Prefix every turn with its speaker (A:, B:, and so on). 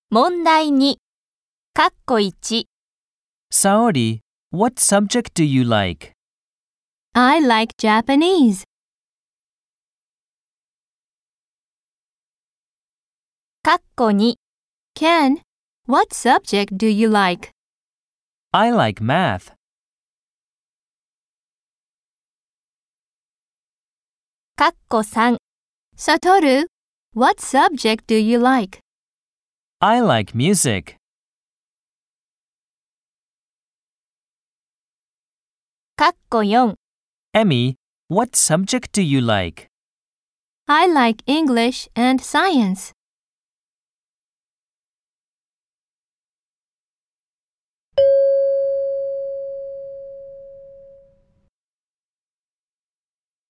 A: 問題2、括弧1、
B: Saori, what subject do you like?
C: I like Japanese.
A: 括弧2、
C: Ken, what subject do you like?
B: I like math.
A: 括弧3、
C: Satoru, what subject do you like?
B: I like music.
A: 括弧4、
B: Emmy, what subject do you like?
C: I like English and science.